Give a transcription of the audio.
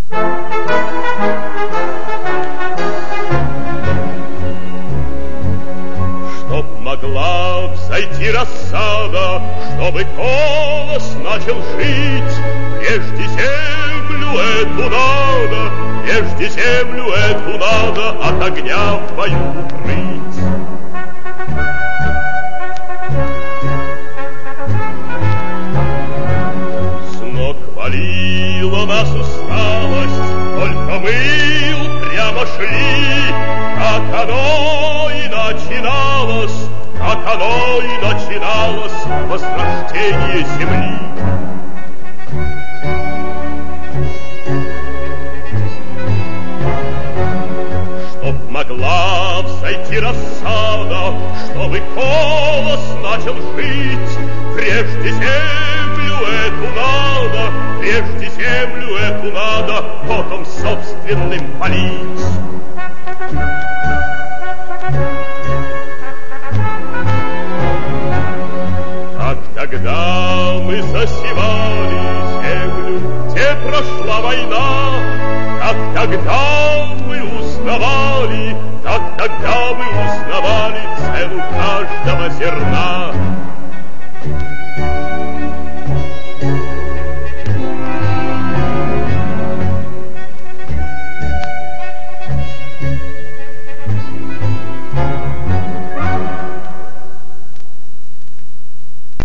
Чтоб могла взойти рассада, чтобы колос начал жить, прежде землю эту надо, прежде землю эту надо от огня в бою укрыть. С ног валила нас усталость, только мы упрямо шли, как оно и начиналось, как оно и начиналось возрождение земли. Чтоб могла взойти рассада, чтобы колос начал жить, прежде землю эту надо, прежде землю эту надо потом собственным полить. Как тогда мы засевали землю, где прошла война, как тогда мы узнавали, как тогда мы узнавали цену каждого зерна.